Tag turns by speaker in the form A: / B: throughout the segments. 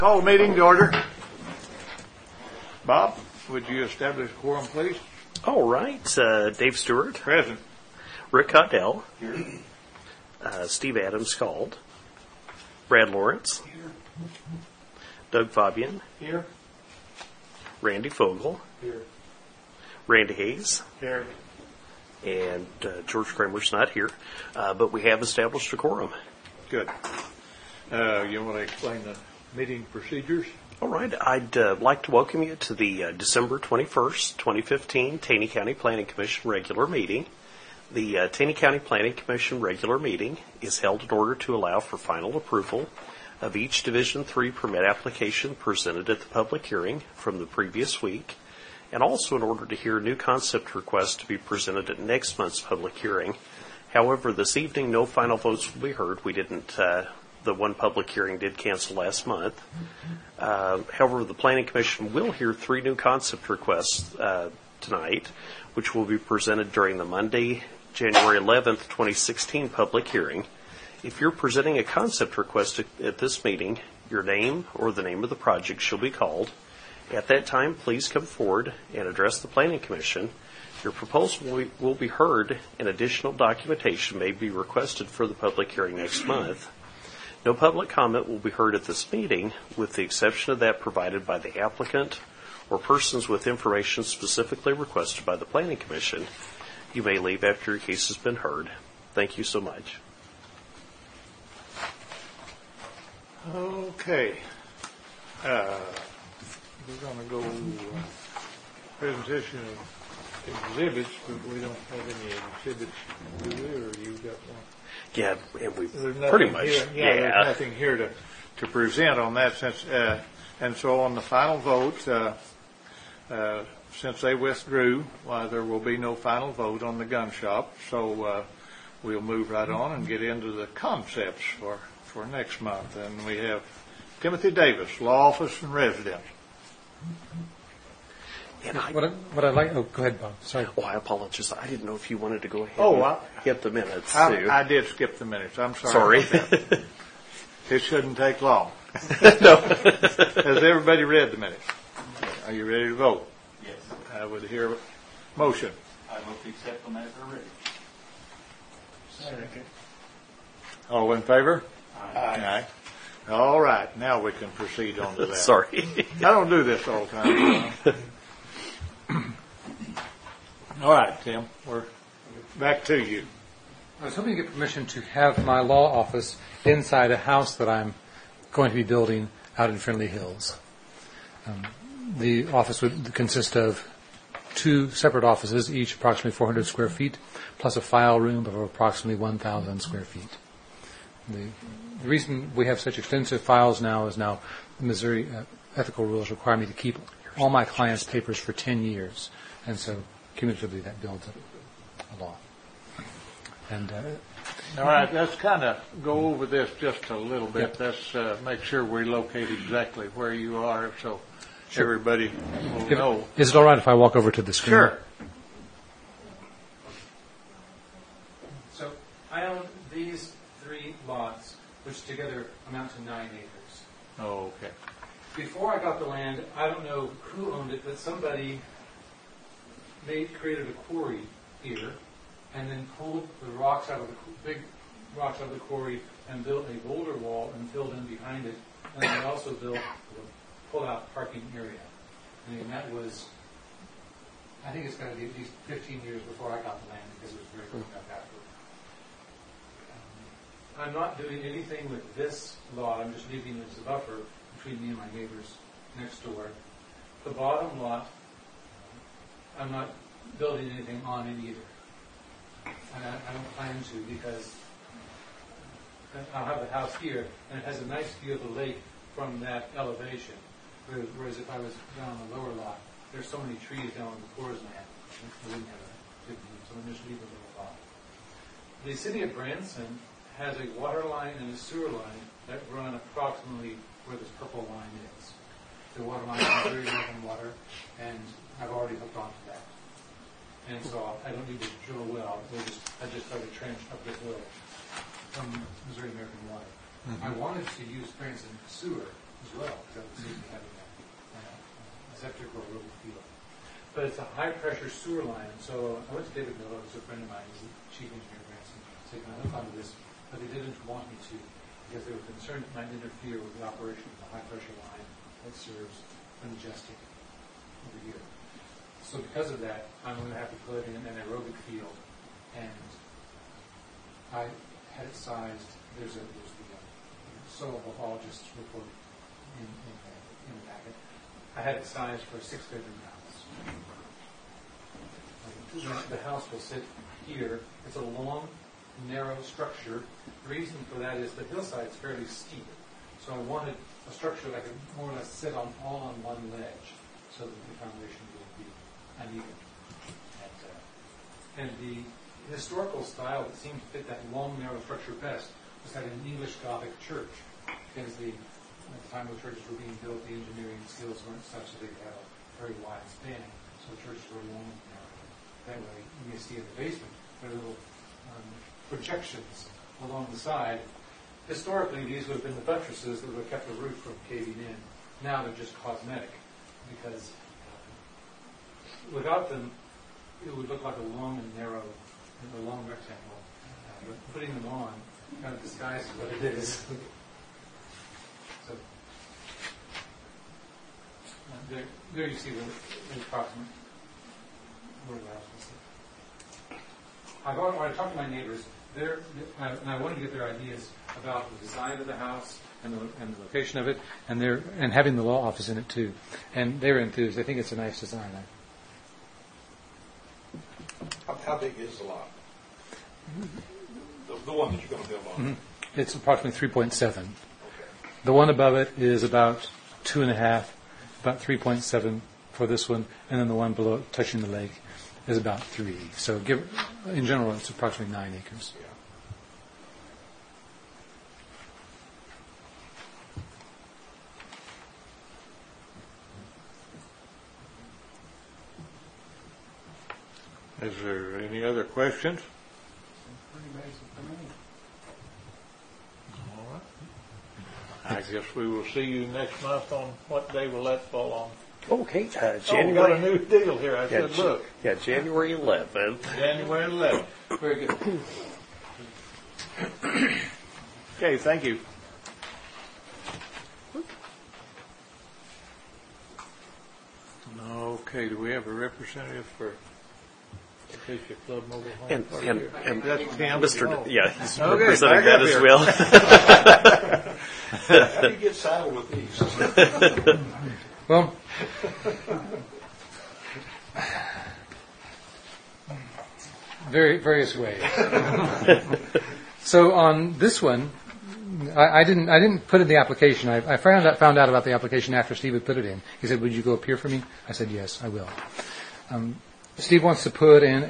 A: Call the meeting to order. Bob, would you establish a quorum, please?
B: All right. Dave Stewart.
A: Present.
B: Rick Cotdell.
A: Here.
B: Steve Adams called. Brad Lawrence.
A: Here.
B: Doug Fabian.
A: Here.
B: Randy Fogel.
A: Here.
B: Randy Hayes.
A: Here.
B: And George Kramer's not here. But we have established a quorum.
A: Good. You want to explain the meeting procedures?
B: All right. I'd like to welcome you to the December 21st, 2015 Taney County Planning Commission regular meeting. The Taney County Planning Commission regular meeting is held in order to allow for final approval of each Division III permit application presented at the public hearing from the previous week, and also in order to hear new concept requests to be presented at next month's public hearing. However, this evening, no final votes will be heard. We didn't, the one public hearing did cancel last month. However, the Planning Commission will hear 3 new concept requests tonight, which will be presented during the Monday, January 11th, 2016 public hearing. If you're presenting a concept request at this meeting, your name or the name of the project shall be called. At that time, please come forward and address the Planning Commission. Your proposal will be heard, and additional documentation may be requested for the public hearing next month. No public comment will be heard at this meeting, with the exception of that provided by the applicant or persons with information specifically requested by the Planning Commission. You may leave after your case has been heard. Thank you so much.
A: Okay. We're going to go presentation of exhibits, but we don't have any exhibits, do we? Or you got one?
B: Yeah, and we pretty much.
A: Here, there's nothing here to present on that sense. And so on the final vote, since they withdrew, there will be no final vote on the gun shop. So we'll move right on and get into the concepts for next month. And we have Timothy Davis, law office and residence.
B: And
C: what I'd like, go ahead, Bob. Sorry.
B: Oh, I apologize. I didn't know if you wanted to go ahead and get the minutes, too.
A: I did skip the minutes. I'm sorry. It shouldn't take long.
B: No.
A: Has everybody read the minutes? Are you ready to vote?
D: Yes.
A: I would hear a motion.
D: I vote to accept them as they're ready.
A: Second. All in favor?
D: Aye.
A: All right. Now we can proceed on to that.
B: Sorry.
A: I don't do this all the time. All right, Tim. We're back to you.
C: I was hoping to get permission to have my law office inside a house that I'm going to be building out in Friendly Hills. The office would consist of 2 separate offices, each approximately 400 square feet, plus a file room of approximately 1,000 square feet. The reason we have such extensive files now is the Missouri ethical rules require me to keep all my clients' papers for 10 years, and so cumulatively that builds up a lot. And
A: all right, let's kind of go over this just a little bit.
C: Yep.
A: Let's make sure we locate exactly where you are, so
C: Sure.
A: everybody will know.
C: Is it all right if I walk over to the screen?
A: Sure.
C: So I own these 3 lots, which together amount to 9 acres.
A: Oh, okay.
C: Before I got the land, I don't know who owned it, but somebody created a quarry here, and then pulled the rocks out of big rocks out of the quarry and built a boulder wall and filled in behind it. And they also built a pull-out parking area. I mean, that was, I think it's got to be at least 15 years before I got the land because it was very quick enough after. I'm not doing anything with this lot. I'm just leaving it as a buffer between me and my neighbors next door. The bottom lot, I'm not building anything on it either. And I don't plan to because I'll have the house here, and it has a nice view of the lake from that elevation. Whereas if I was down on the lower lot, there's so many trees down on the Coors land, I wouldn't have a good view, so I'm just leaving the little lot. The city of Branson has a water line and a sewer line that run approximately where this purple line is. The water line is Missouri American Water, and I've already hooked onto that. And so I don't need to drill a well. I just try to trench up this hill from Missouri American Water. Mm-hmm. I wanted to use Branson sewer, as well, because that would save me having a septic or aerobic field. But it's a high-pressure sewer line, so I went to David Miller, who's a friend of mine, he's the chief engineer of Branson, so can I hook onto this, but they didn't want me to, because they were concerned it might interfere with the operation of the high-pressure line that serves Majestic over here. So because of that, I'm going to have to put in an aerobic field, and I had it sized. There's the soil pathologist's report in the packet. I had it sized for a 6-bedroom house. The house will sit here. It's a long, narrow structure. The reason for that is the hillside is fairly steep, so I wanted a structure that could more or less sit all on one ledge, so that the foundation would be uneven. And the historical style that seemed to fit that long, narrow structure best was having an English Gothic church, because at the time the churches were being built, the engineering skills weren't such that they could have a very wide span, so the churches were long and narrow. That way, you see in the basement, there are little projections along the side. Historically, these would have been the buttresses that would have kept the roof from caving in. Now they're just cosmetic, because without them, it would look like a long and narrow, a long rectangle. But putting them on kind of disguises what it is. So there you see the approximate where the house will sit. I talked to my neighbors. And I wanted to get their ideas about the design of the house and the location of it, and having the law office in it too. And they were enthused. I think it's a nice design.
E: How big is the lot? The one that you're going to build on?
C: Mm-hmm. It's approximately 3.7.
E: Okay.
C: The one above it is about 2.5, about 3.7 for this one, and then the one below it, touching the lake, is about 3. So in general, it's approximately 9 acres.
A: Is there any other questions? All right. I guess we will see you next month on what day will that fall on?
B: Okay,
A: We got a
B: January.
A: new deal here. I
B: Yeah,
A: said, look,
B: January 11th.
A: January 11th.
C: Very good.
A: Okay, thank you. Okay, do we have a representative for Acacia Club Mobile Home
B: And
A: Park here? That's Tim.
B: Mr. Yeah, he's
A: Okay,
B: representing
A: back
B: that
A: up
B: as
A: here.
B: well.
E: How do you get saddled with these?
C: Well, various ways. So on this one, I didn't put in the application. I found out about the application after Steve had put it in. He said, "Would you go up here for me?" I said, "Yes, I will." Steve wants to put in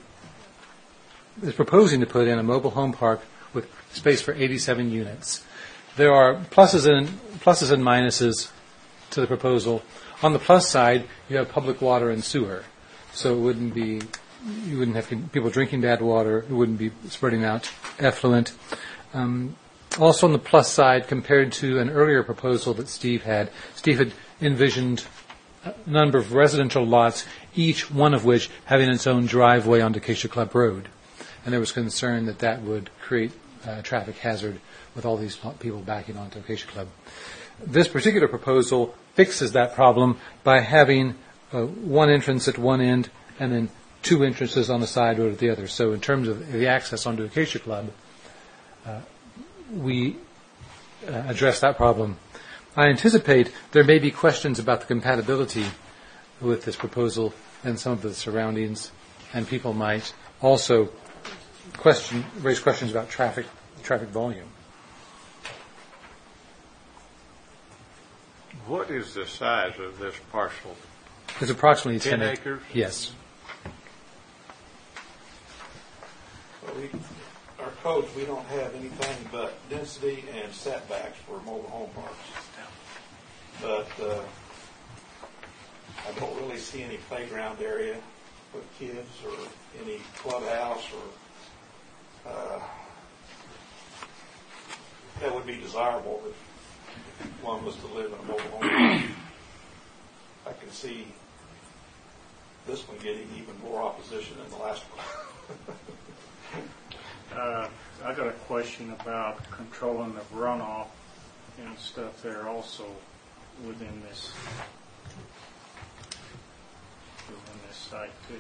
C: is proposing to put in a mobile home park with space for 87 units. There are pluses and minuses to the proposal. On the plus side, you have public water and sewer, so you wouldn't have people drinking bad water. It wouldn't be spreading out effluent. Also on the plus side, compared to an earlier proposal that Steve had envisioned a number of residential lots, each one of which having its own driveway onto Acacia Club Road. And there was concern that would create a traffic hazard with all these people backing onto Acacia Club. This particular proposal fixes that problem by having one entrance at one end and then 2 entrances on the side or at the other. So in terms of the access onto Acacia Club, we address that problem. I anticipate there may be questions about the compatibility with this proposal and some of the surroundings, and people might also raise questions about traffic volume.
A: What is the size of this parcel?
C: It's approximately
A: 10 acres?
C: Yes.
E: Well, our codes, we don't have anything but density and setbacks for mobile home parks. But I don't really see any playground area for kids or any clubhouse or that would be desirable. But one was to live in a mobile home. I can see this one getting even more opposition than the last one.
F: I got a question about controlling the runoff and stuff there also within this site too.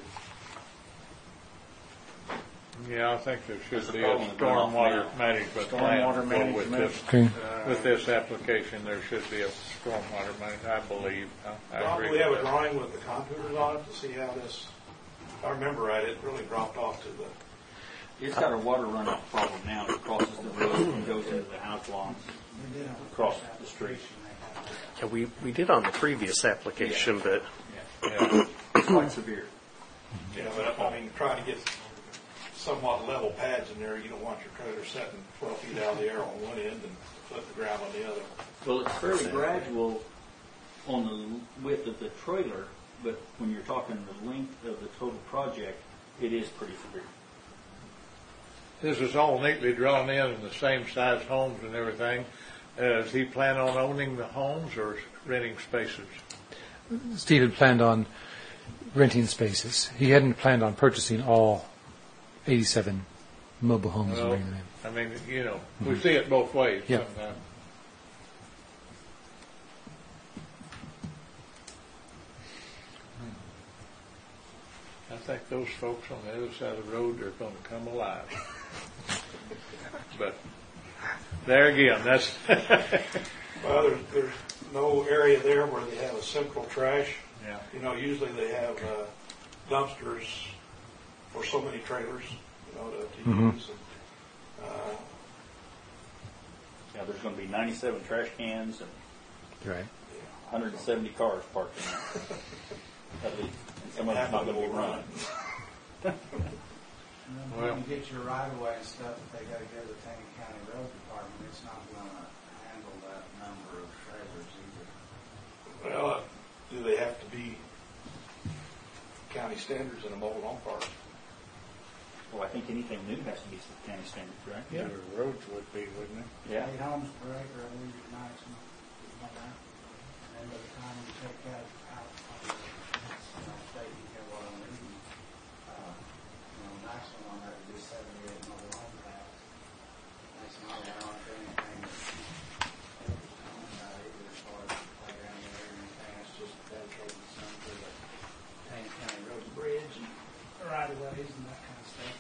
A: Yeah, I think there
D: There's
A: should
D: a
A: be a
D: problem with runoff
A: stormwater
D: now.
A: management plan.
F: Stormwater
A: Well, with
F: management.
A: this-
G: Okay.
A: With this application, there should be a stormwater management, I believe. I agree
E: Probably
A: with
E: have a
A: that.
E: drawing with the contours on it to see how this, if I remember right, it really dropped off to the,
D: It's got a water runoff problem now. It crosses the road and goes into the house lawns across the street.
B: Yeah, we did on the previous application, but
A: Yeah.
D: It's quite severe.
E: but I mean, trying to get somewhat level pads in there, you don't want your trailer setting 12 feet out of the air on one end and flip the ground on the other.
D: Well, it's fairly gradual on the width of the trailer, but when you're talking the length of the total project, it is pretty severe.
A: This is all neatly drawn in the same size homes and everything. Does he plan on owning the homes or renting spaces?
G: Steve had planned on renting spaces. He hadn't planned on purchasing all 87 mobile homes and
A: Well,
G: bringing them in.
A: I mean, you know, we see it both ways
G: Yeah.
A: sometimes. I think those folks on the other side of the road are going to come alive. But there again, that's
E: Well, there's no area there where they have a central trash.
A: yeah.
E: You know, usually they have dumpsters for so many trailers, you know, to use. And,
D: Yeah, there's going to be 97 trash cans and
G: Right.
D: 170 cars parked in there, at least. And some of them's not going to be running.
A: Well-
H: When you get your right-of-way and stuff, if they gotta go to the Taney County Road Department, it's not gonna handle that number of trailers either.
E: well, do they have to be county standards in a mobile home park?
D: Well, I think anything new has to be county standards, right?
A: Yeah.
F: The roads would be, wouldn't it?
D: Yeah.
H: 8 homes per acre, I believe, is maximum, like that. And by the time you take that out, state, you get what I'm reading, maximum on that would be 78 mobile home pads. Maximum, I don't think anything about either as far as playground area or anything, it's just dedicated some to the Taney County Road Bridge and right-of-ways and that kind of stuff.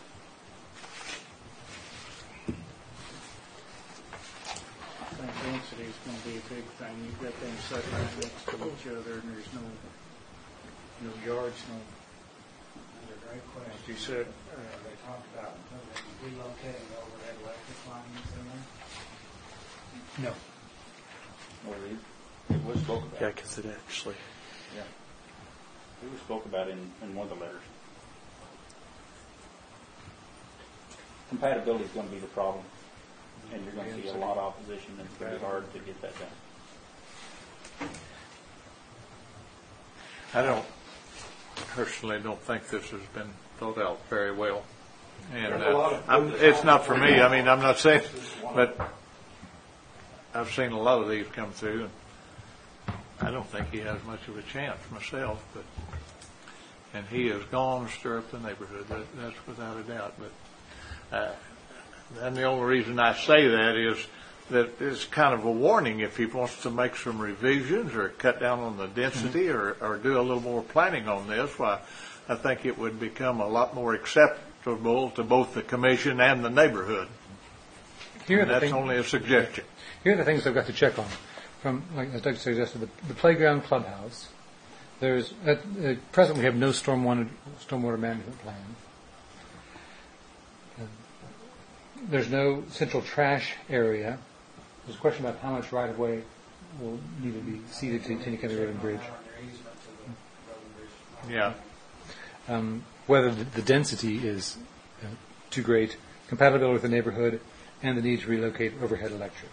F: I think density is going to be a big thing. You've got them set right next to each other, and there's no yards, no.
H: That's a great question.
F: As you said,
H: They talked about relocating overhead electric lines in there.
G: No.
D: Well, it was spoke about.
B: yeah, because it actually.
D: Yeah. It was spoke about in one of the letters. Compatibility is going to be the problem, and you're going to see a lot of opposition, and it's going to be hard to get that done.
A: I personally don't think this has been thought out very well. And
E: There's a lot of-
A: it's not for me. I mean, I'm not saying, but I've seen a lot of these come through, and I don't think he has much of a chance myself. But and he has gone to stir up the neighborhood. That's without a doubt. But and the only reason I say that is that it's kind of a warning if he wants to make some revisions or cut down on the density or do a little more planning on this. Why, I think it would become a lot more acceptable to both the commission and the neighborhood.
G: Here are the
A: That's
G: things.
A: only a suggestion.
G: Here are the things I've got to check on. From, like as Doug suggested, the playground clubhouse. There's at present we have no stormwater management plan. There's no central trash area. There's a question about how much right of way will need to be ceded to Taney County Road and Bridge.
A: Yeah.
G: Whether the density is too great, compatibility with the neighborhood, and the need to relocate overhead electric.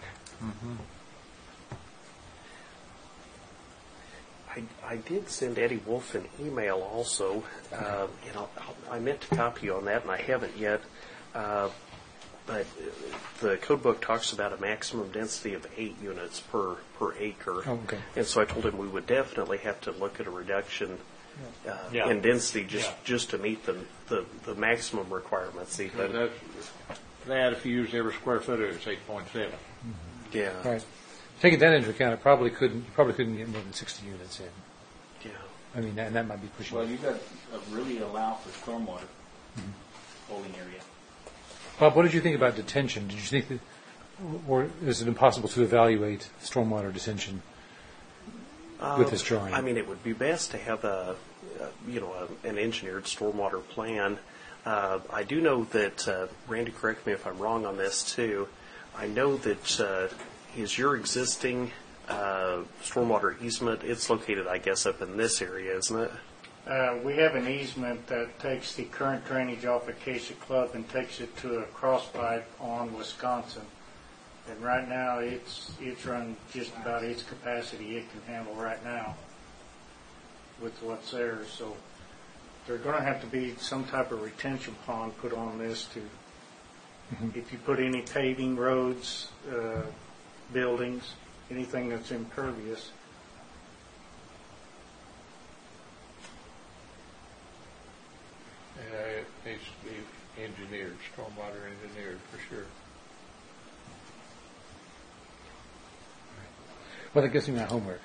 B: I did send Eddie Wolf an email also. I meant to copy you on that, and I haven't yet. the code book talks about a maximum density of 8 units per acre.
G: Oh, okay.
B: And so I told him we would definitely have to look at a reduction
A: Yeah.
B: in density
A: Yeah.
B: just to meet the maximum requirements even.
A: That if you use every square foot, it's 8.7.
B: Yeah.
G: Right. Taking that into account, you probably couldn't get more than 60 units in.
B: Yeah.
G: I mean, and that might be pushing
D: Well,
G: it.
D: you got to really allow for stormwater holding area.
G: Bob, what did you think about detention? Did you think that, or is it impossible to evaluate stormwater detention with this drawing?
B: I mean, it would be best to have an engineered stormwater plan. I do know that, Randy, correct me if I'm wrong on this too, I know that is your existing stormwater easement, it's located, I guess, up in this area, isn't it?
F: We have an easement that takes the current drainage off Acacia Club and takes it to a cross pipe on Wisconsin. And right now, it's run just about its capacity it can handle right now with what's there. So there's going to have to be some type of retention pond put on this to, if you put any paving, roads, buildings, anything that's impervious.
A: It needs to be engineered, stormwater engineered for sure.
G: Well, that gives me my homework.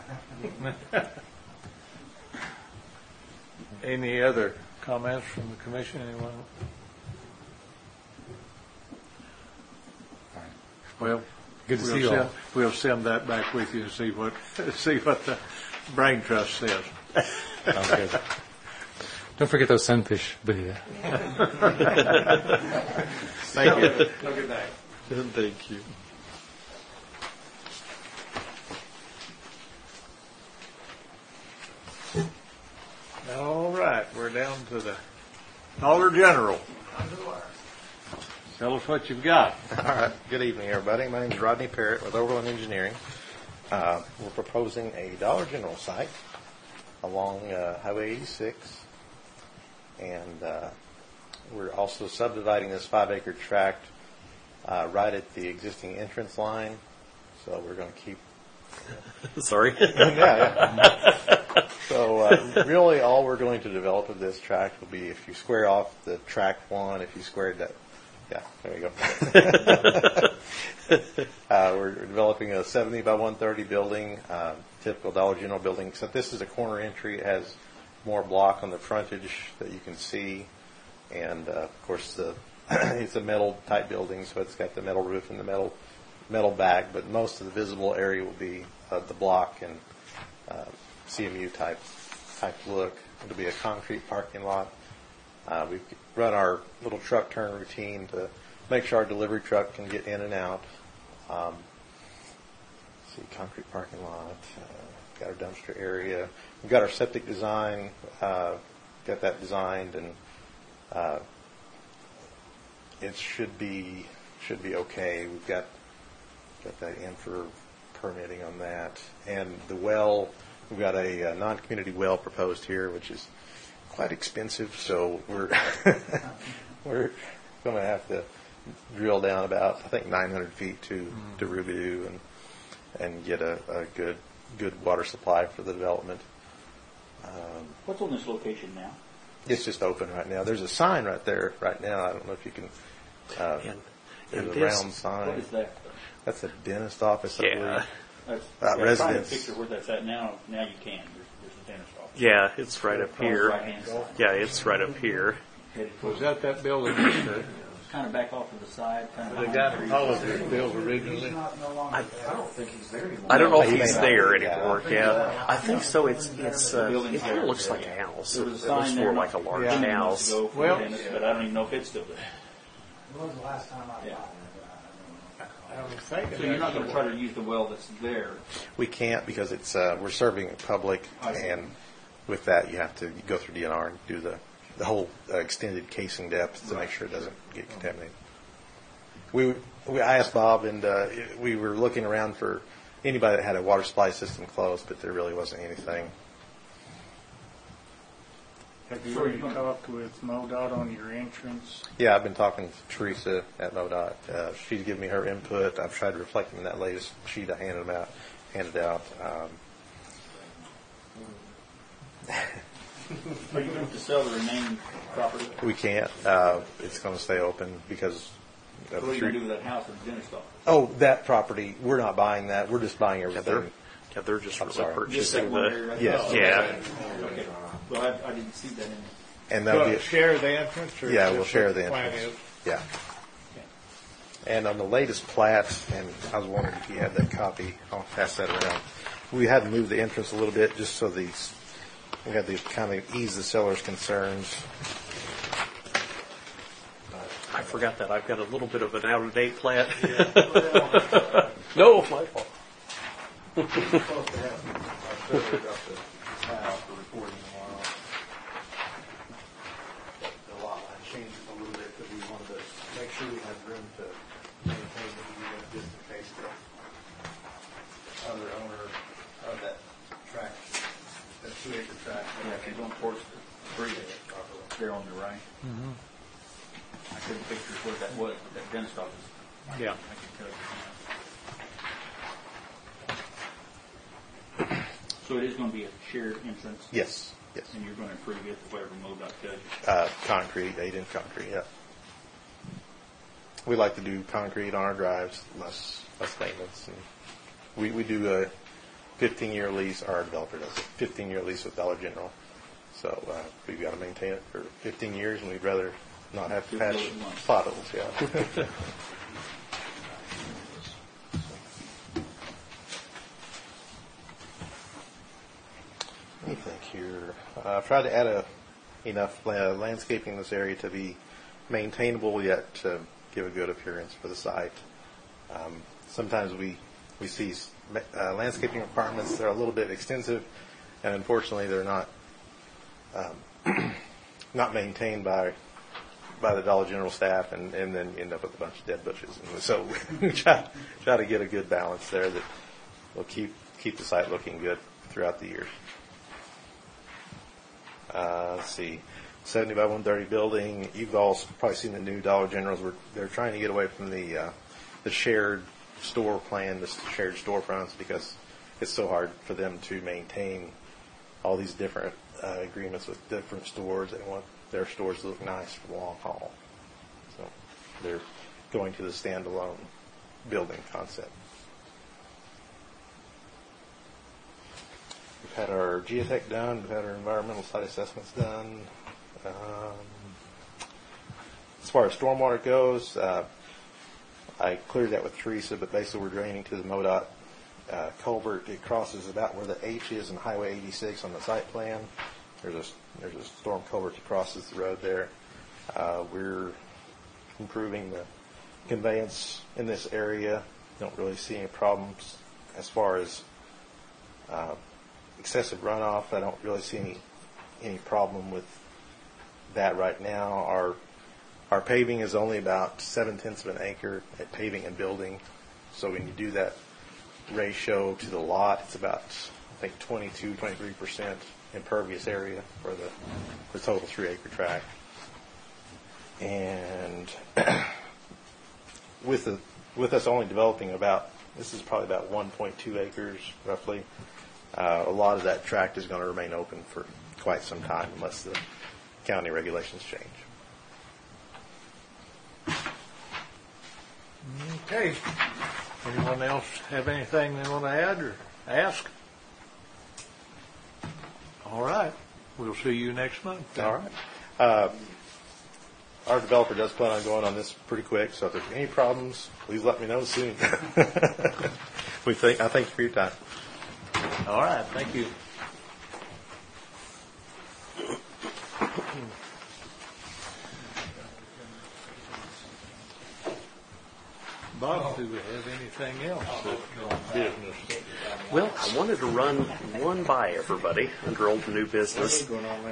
A: Any other comments from the commission? Anyone? Well,
G: Good to see you all.
A: We'll send that back with you and see what the brain trust says.
G: Sounds good. Don't forget those sunfish. But yeah.
A: Thank you.
E: Have a good night.
B: Thank you.
A: All right, we're down to the Dollar General. Tell us what you've got.
I: All right. Good evening, everybody. My name is Rodney Parrott with Overland Engineering. We're proposing a Dollar General site along Highway 86, and we're also subdividing this 5-acre tract right at the existing entrance line. So we're going to keep.
B: Sorry.
I: Yeah. So really, all we're going to develop of this tract will be if you square off the tract one, if you squared that. Yeah, there you go. We're developing a 70 by 130 building, typical Dollar General building, except this is a corner entry. It has more block on the frontage that you can see. And, of course, it's a metal type building, so it's got the metal roof and the metal back. But most of the visible area will be the block and CMU type look. It'll be a concrete parking lot. We run our little truck turn routine to make sure our delivery truck can get in and out. See, concrete parking lot. Got our dumpster area. We've got our septic design. Got that designed, and it should be okay. We've got that in for permitting on that, and the well. We've got a non-community well proposed here, which is quite expensive, so we're going to have to drill down about, I think, 900 feet to Rubidoux and get a good water supply for the development.
D: What's on this location now?
I: It's just open right now. There's a sign right there right now. I don't know if you can. There's a round sign.
D: What is that?
I: That's a dentist office, I believe.
D: That's,
I: Residence.
D: I'm trying to picture where that's at now. Now you can. There's a dentist office.
B: Yeah, it's right up here.
D: Right-hand side.
B: Yeah, it's right up here.
D: Headed
A: Was
D: towards,
A: that building that
D: kind of back off to the side. Kind of
A: the guy in Hollister built originally?
B: I don't know if he's there anymore. Yeah, I think so. It kind of looks like a house.
D: There
B: It
D: was a
B: looks
D: sign
B: more
D: there
B: like a large
A: Yeah.
B: house.
D: Go for
A: Well-
D: the dentist, but I don't even know if it's still there.
H: When was the last time I
D: Yeah.
A: I'm thinking
D: So you're not going
A: that's
D: to try to use the well that's there.
I: We can't because it's we're serving the public,
D: I see.
I: and with that you have to go through DNR and do the whole extended casing depth to make sure it doesn't get contaminated. I asked Bob, and we were looking around for anybody that had a water supply system closed, but there really wasn't anything.
F: Have you already talked with MoDOT on your entrance?
I: Yeah, I've been talking to Teresa at MoDOT. She's given me her input. I've tried to reflect them in that latest sheet I handed out.
D: Are you going to sell the remaining property?
I: We can't. It's going to stay open because
D: What are you going to do with that house at the dentist office?
I: Oh, that property, we're not buying that. We're just buying
B: Yeah,
I: everything.
B: they're just
I: I'm
B: really
I: sorry.
D: Just that
B: purchasing
D: one
B: the.
D: area right
I: Yes.
D: there?
B: Yeah.
D: Okay. Well, I didn't see that in there.
I: And that'll be,
A: Share the entrance? Or
I: yeah,
A: just
I: we'll
A: what
I: share the
A: plan
I: entrance.
A: is?
I: Yeah. And on the latest plat, and I was wondering if you had that copy, I'll pass that around. We had to move the entrance a little bit just so we had to kind of ease the seller's concerns.
B: I forgot that. I've got a little bit of an out-of-date plat. No, my fault.
I: Supposed to have our survey up to file for reporting tomorrow. The lot line changed a little bit because we wanted to make sure we had room to maintain the unit just in case the other owner of that tract, that 2-acre tract.
D: Yeah, if you're going towards the street, there on the right.
B: Mm-hmm.
D: I couldn't picture where that was, but that dentist office.
B: Yeah.
D: I can tell you. So it is going to be a shared entrance?
I: Yes, yes.
D: And you're going to improve it, whatever MoDOT does?
I: Concrete, 8-inch concrete, yeah. We like to do concrete on our drives, less maintenance. And we do a 15-year lease, our developer does a 15-year lease with Dollar General. So we've got to maintain it for 15 years, and we'd rather not have to patch potholes, yeah. Let me think here. I've tried to add enough landscaping in this area to be maintainable yet to give a good appearance for the site. Sometimes we see landscaping requirements that are a little bit extensive, and unfortunately they're not not maintained by the Dollar General staff, and then you end up with a bunch of dead bushes. And so we try to get a good balance there that will keep the site looking good throughout the years. Let's see, 70 by 130 building. You've all probably seen the new Dollar Generals. They're trying to get away from the shared store plan, the shared storefronts, because it's so hard for them to maintain all these different agreements with different stores. They want their stores to look nice for the long haul. So they're going to the standalone building concept. We've had our geotech done. We've had our environmental site assessments done. As far as stormwater goes, I cleared that with Teresa, but basically we're draining to the MoDOT culvert. It crosses about where the H is in Highway 86 on the site plan. There's a storm culvert that crosses the road there. We're improving the conveyance in this area. Don't really see any problems as far as excessive runoff. I don't really see any problem with that right now. Our paving is only about 0.7 of an acre at paving and building. So when you do that ratio to the lot, it's about, I think, 23% impervious area for the total 3-acre tract. And with us only developing this is probably about 1.2 acres roughly. A lot of that tract is going to remain open for quite some time unless the county regulations change.
A: Okay. Anyone else have anything they want to add or ask? All right. We'll see you next month.
I: All right. Our developer does plan on going on this pretty quick, so if there's any problems, please let me know soon. I thank you for your time.
A: All right. Thank you. Bob, do we have anything else on business?
B: Well, I wanted to run one by everybody under old and new business.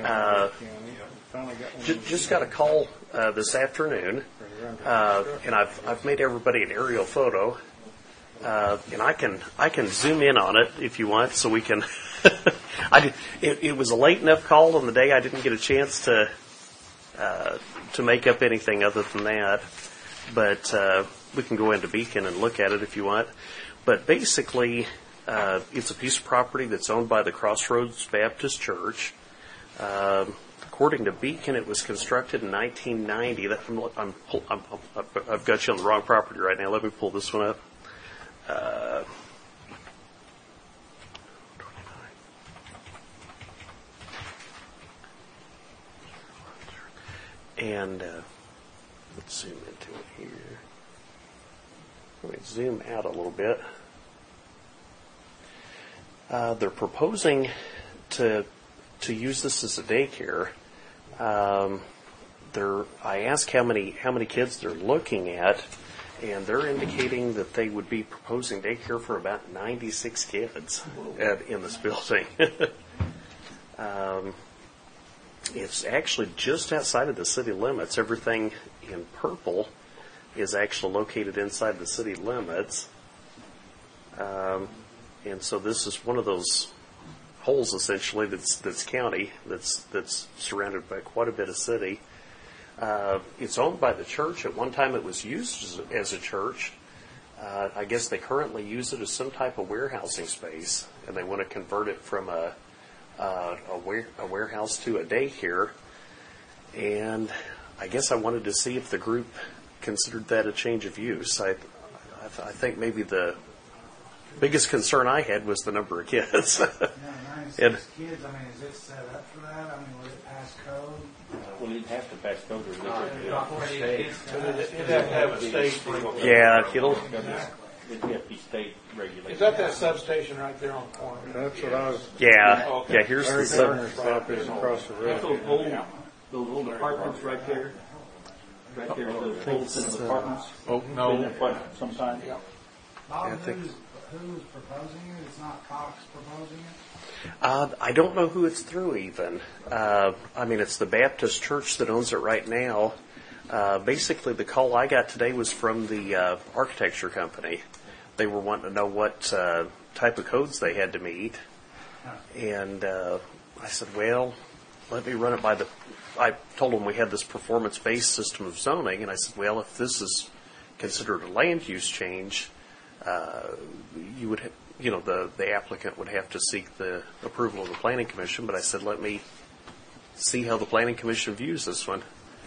B: Just got a call this afternoon, and I've made everybody an aerial photo, and I can zoom in on it if you want, so we can It was a late enough call on the day I didn't get a chance to make up anything other than that. But we can go into Beacon and look at it if you want. But basically, it's a piece of property that's owned by the Crossroads Baptist Church. According to Beacon, it was constructed in 1990. I've got you on the wrong property right now. Let me pull this one up. And let's zoom into it here. Let me zoom out a little bit. They're proposing to use this as a daycare. I asked how many kids they're looking at, and they're indicating that they would be proposing daycare for about 96 kids in this building. It's actually just outside of the city limits. Everything in purple is actually located inside the city limits. And so this is one of those holes, essentially, that's county, that's surrounded by quite a bit of city. It's owned by the church. At one time it was used as a church. I guess they currently use it as some type of warehousing space, and they want to convert it from a warehouse to a daycare. And I guess I wanted to see if the group considered that a change of use. I think maybe the biggest concern I had was the number of kids.
H: 96 kids, I mean, is it set up for that? I mean, would it pass code?
D: Well, you'd have to pass code or
E: It'd have to have a state.
B: Yeah, it'll.
D: it'd have to be state regulated.
E: Is that substation right there on the corner?
F: That's what I was.
B: Yeah,
E: Okay.
B: yeah. Here's the sub.
F: Turner's property is across the
D: That's
F: road.
D: those old apartments right there. Right there, those old set of apartments.
A: Oh,
D: Been
A: no.
D: there quite some time.
H: Bob,
B: I think-
H: who's proposing it? It's not Cox proposing it?
B: I don't know who it's through even. I mean, it's the Baptist Church that owns it right now. Basically, the call I got today was from the architecture company. They were wanting to know what type of codes they had to meet. And I said, well, let me run it by I told them we had this performance-based system of zoning, and I said, well, if this is considered a land use change, you would, the applicant would have to seek the approval of the Planning Commission. But I said, let me see how the Planning Commission views this one.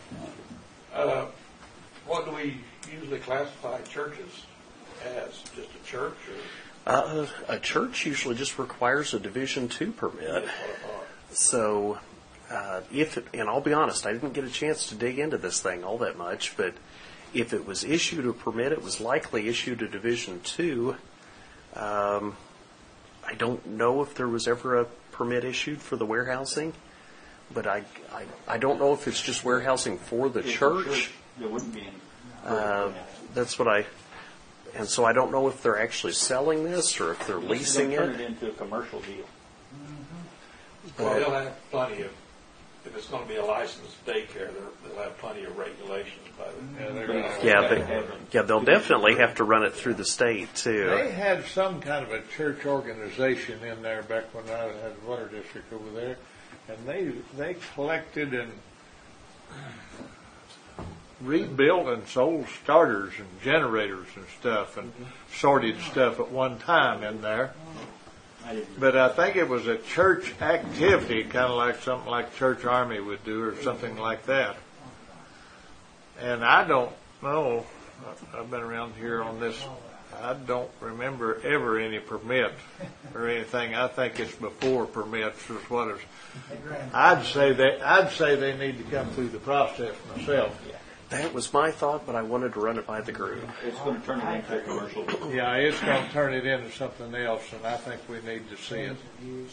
E: What do we usually classify churches as? Just a church?
B: A church usually just requires a Division II permit. So, and I'll be honest, I didn't get a chance to dig into this thing all that much, but if it was issued a permit, it was likely issued a Division II. I don't know if there was ever a permit issued for the warehousing, but I don't know if it's just warehousing for the church.
D: There wouldn't be any.
B: That's what and so I don't know if they're actually selling this or if they're leasing
D: Turn
B: it.
D: it into a commercial deal.
E: Well, they'll have plenty of, if it's going to be a licensed daycare, they'll have plenty of regulations by the.
B: They'll definitely have to run it through the state too.
A: They had some kind of a church organization in there back when I had the water district over there, and they collected and rebuilt and sold starters and generators and stuff and sorted stuff at one time in there. But I think it was a church activity, kind of like something like Church Army would do or something like that. And I don't know, I've been around here on this, I don't remember ever any permit or anything. I think it's before permits is what it's. I'd say they need to come through the process myself.
B: That was my thought, but I wanted to run it by the group.
D: It's going to turn it into a commercial deal.
A: Yeah, it's going to turn it into something else, and I think we need to see it.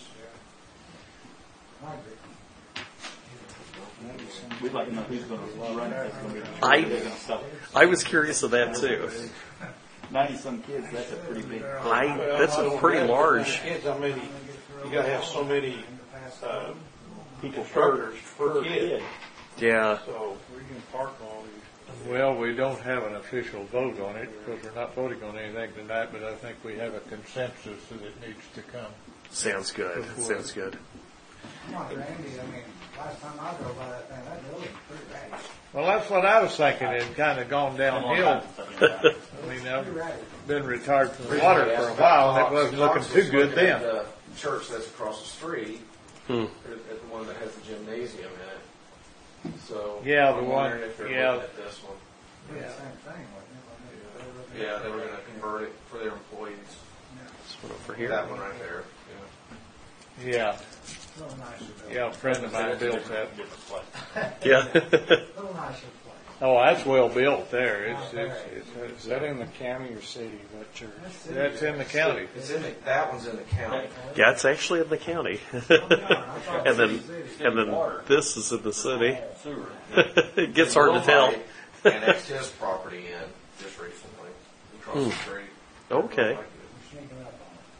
D: We'd like to know who's going to run it.
B: I was curious of that too.
D: 90-some kids, that's a pretty big.
B: That's a pretty large.
E: Kids, how many? You got to have so many
D: People
E: instructors per kid.
D: kid.
B: Yeah.
E: So we can park all these.
A: Well, we don't have an official vote on it because we're not voting on anything tonight, but I think we have a consensus that it needs to come.
B: Sounds good. Sounds good.
H: Come on, Randy, I mean, last time I drove by that thing, that building's pretty ratty.
A: Well, that's what I was thinking. It kind of gone downhill. I mean, I've been retired from the water for a while, and it wasn't looking too good then.
J: The church that's across the street, at the one that has the gymnasium in it. So
A: Yeah, the
J: I'm
A: one-
J: wondering if they're
A: yeah.
J: looking at this one.
H: Yeah, same thing, wasn't it?
J: Yeah, they were going to convert it for their employees.
B: This one over here.
J: That one right there.
A: Yeah,
H: A little nicer building.
A: yeah, a friend of mine built that.
B: Yeah.
H: A little nicer place.
A: Oh, that's well built there.
F: Is that in the county or city, that church?
A: That's in the county.
J: It's in the, that one's in the county.
B: Yeah, it's actually in the county. and then this is in the city.
D: Sewer.
B: It gets hard to tell.
J: Annexed his property in just recently, across the street.
B: Okay.
H: We're sneaking up on it.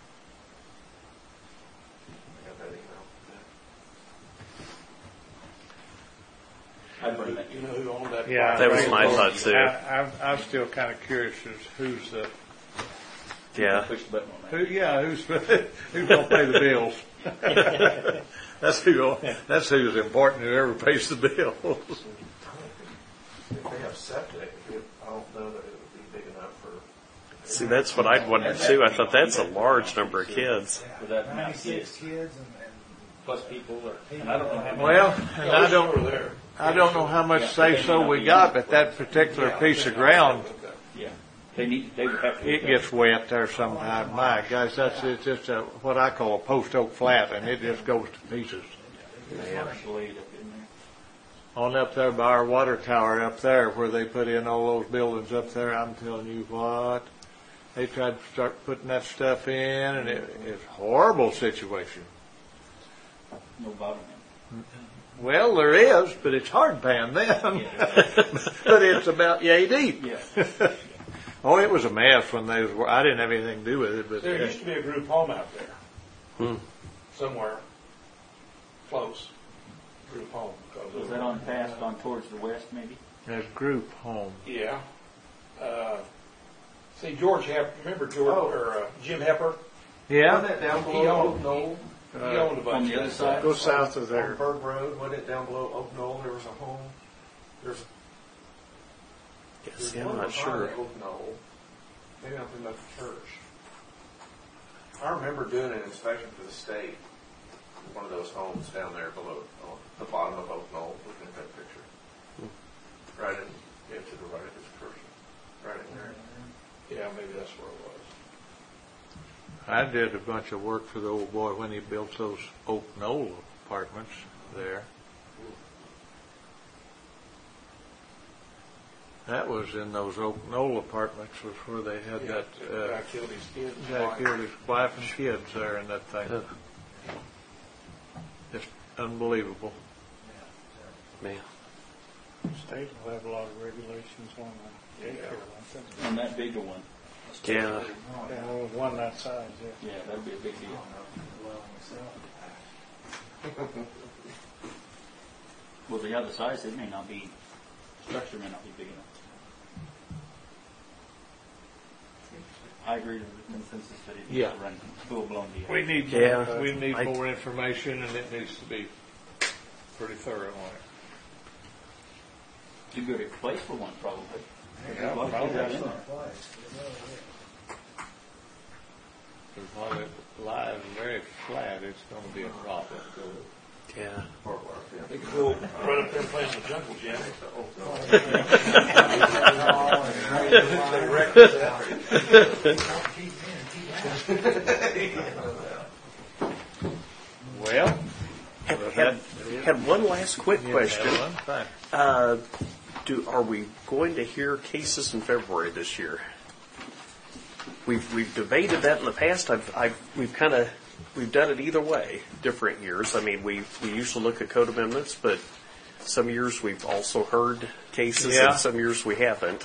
J: I got that email.
D: I'd bring that.
E: You know who owned that?
A: Yeah,
B: That was
A: I-
B: my thought, too.
A: I'm still kind of curious as who's the
B: Yeah.
D: Push the button on that.
A: who's gonna pay the bills. That's who's important. Whoever pays the bills.
J: If they have septic, I don't know that it would be big enough for.
B: See, that's what I'd wondered too. I thought that's a large number of kids.
D: With that amount of
H: 96
D: kids,
H: kids
D: plus people, and I don't know how many.
A: Well, and I don't know how much say so we got, but that particular piece of ground,
D: Yeah, they would have to.
A: it gets wet there sometime. My gosh, it's just what I call a post oak flat, and it just goes to pieces.
D: Blade up in there.
A: On up there by our water tower up there, where they put in all those buildings up there, I'm telling you what, they tried to start putting that stuff in, and it's a horrible situation.
D: No bottom end.
A: Well, there is, but it's hard pan then. But it's about yay deep.
D: Yeah.
A: Oh, it was a mess when they was. I didn't have anything to do with it, but
E: There used to be a group home out there.
B: Hmm.
E: Somewhere close. Group home. Because
D: Was that on past, on towards the west, maybe?
A: there's group home.
E: Yeah. See, George remember George, or Jim Hepper?
J: Wasn't that down
E: He
J: below
E: owned-
J: Oak Knoll?
E: He owned a bunch
D: On the
E: of
D: other
E: that
D: side?
F: Go south of
J: On
F: there.
J: Bird Road, wasn't it down below Oak Knoll? There was a home. There's
B: Yes, yeah, I'm
J: one
B: not
J: behind
B: sure.
J: Oak Knoll. Maybe I'm thinking about the church. I remember doing an inspection for the state. One of those homes down there below, on the bottom of Oak Knoll, looking at that picture. Right in, yeah, to the right of his cursor. Right in there.
E: Yeah, maybe that's where it was.
A: I did a bunch of work for the old boy when he built those Oak Knoll apartments there. That was in those Oak Knoll apartments was where they had
E: Yeah,
A: that,
E: guy killed his kids.
A: Jack killed his wife and kids there in that thing. Just unbelievable.
B: Man.
F: State will have a lot of regulations on the daycare, won't they?
D: On that bigger one.
B: Yeah.
F: Yeah, well, one that size, yeah.
D: Yeah, that'd be a big deal. Well, the other size, it may not be, structure may not be big enough. I agree with the consensus that it needs
A: Yeah.
D: to run full-blown deal.
A: We need,
B: Yeah.
A: we need
B: I-
A: more information, and it needs to be pretty thorough on it.
D: Too good a place for one, probably.
A: Yeah,
D: There's a lot of kids out in there.
A: Because while it lies very flat, it's going to be a problem.
B: Yeah.
E: They could go right up there and play in the jungle gym.
A: Well,
B: Had one last quick question.
A: Fine.
B: Are we going to hear cases in February this year? We've debated that in the past. We've done it either way, different years. I mean, we usually look at code amendments, but some years we've also heard cases,
A: Yeah.
B: and some years we haven't.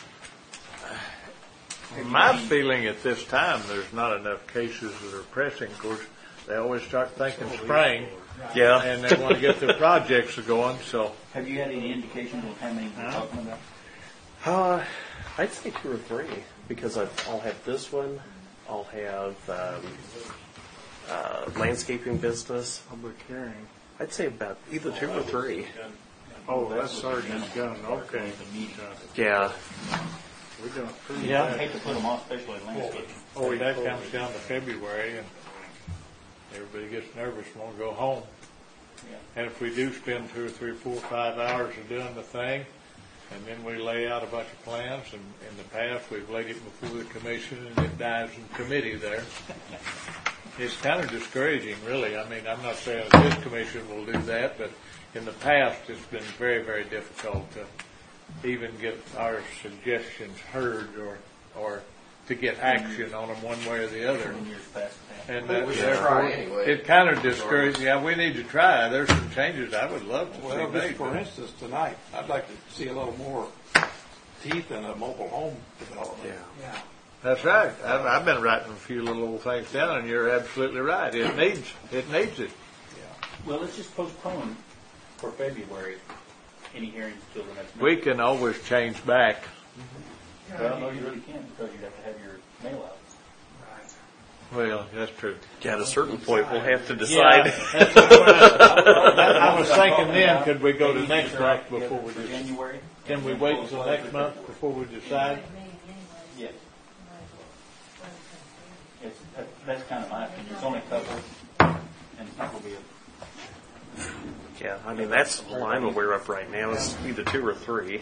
A: My feeling at this time, there's not enough cases that are pressing. Of course, they always start thinking spring,
B: Yeah.
A: and they want to get their projects going. So,
D: Have you had any indication of how many we're talking about?
B: I'd say 2 or 3 because I'll have this one. I'll have landscaping business.
F: Public hearing.
B: I'd say about either 2 or 3.
F: Oh, that's Sergeant Gunn, okay.
B: Yeah.
F: We don't approve
D: Yeah, I
F: that.
D: hate to put them off, especially landscaping.
A: Oh, that comes down to February, and everybody gets nervous and won't go home.
D: Yeah.
A: And if we do spend 2 or 3 or 4 or 5 hours of doing the thing, and then we lay out a bunch of plans, and in the past, we've laid it before the commission, and it dies in committee there. It's kind of discouraging, really. I mean, I'm not saying that this commission will do that, but in the past, it's been very, very difficult to even get our suggestions heard or to get action on them one way or the other.
D: In years past.
A: And
J: Well, we should
A: therefore,
J: try anyway.
A: it kind of discourages. Yeah, we need to try. There's some changes I would love to
E: Well,
A: see
E: just
A: made.
E: for instance, tonight, I'd like to see a little more teeth in a mobile home development.
H: Yeah.
A: That's right. I've been writing a few little old things down, and you're absolutely right. It needs it.
D: Well, let's just postpone for February any hearings until the next
A: We
D: meeting.
A: can always change back.
D: Well, no, you really can't because you'd have to have your mail out.
H: Right.
A: Well, that's true.
B: Yeah, at a certain point, we'll have to decide.
A: I was thinking then, could we go to next month before we
D: For
A: decide?
D: January?
A: Can we wait until next month before we decide?
D: Yes. That's kind of my opinion. It's only a couple, and it's not going to be a.
B: Yeah, I mean, that's the line where we're up right now is either 2 or 3.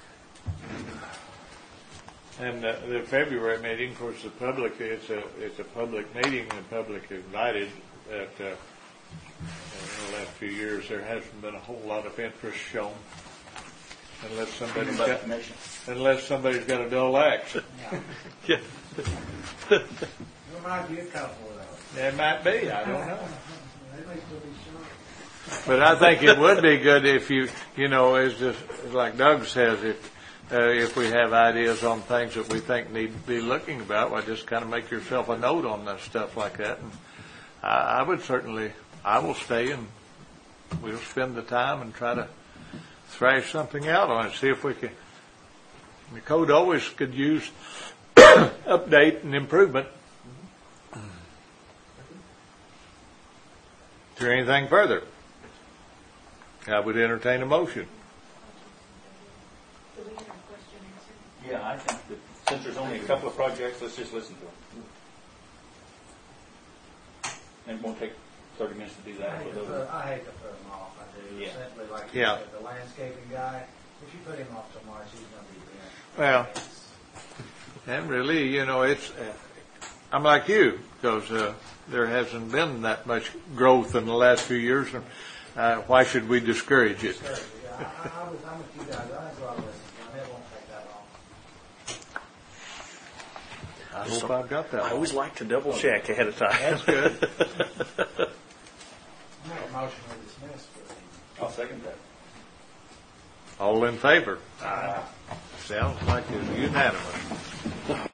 A: And the February meeting, of course, the public, it's a public meeting, the public invited. That in the last few years, there hasn't been a whole lot of interest shown, unless somebody's
D: By the
A: got
D: commission.
A: a dull axe.
B: Yeah.
H: There might be a couple of those.
A: There might be, I don't know.
H: They may still be short.
A: But I think it would be good if you as just like Doug says, if we have ideas on things that we think need to be looking about, well, just kind of make yourself a note on that stuff like that. And I will stay and we'll spend the time and try to thrash something out on it. See if we can. The code always could use update and improvement. Is there anything further? I would entertain a motion.
D: Yeah, I think that since there's only a couple of projects, let's just listen to them. And it won't take 30 minutes to do
H: I
D: that.
H: hate to put them off. I do.
D: Yeah.
H: Simply like you
A: Yeah.
H: said, the landscaping guy, if you put him off till March, he's going to be dead.
A: Well, and really, it's, I'm like you, because there hasn't been that much growth in the last few years. And why should we discourage it?
H: I'm with you guys. I think I'll listen to him. It won't take that long.
A: I hope I've got that
B: I
A: one.
B: always like to double check ahead of time.
A: That's good.
H: Make a motion to dismiss for the
D: I'll second that.
A: All in favor? Sounds like it's unanimous.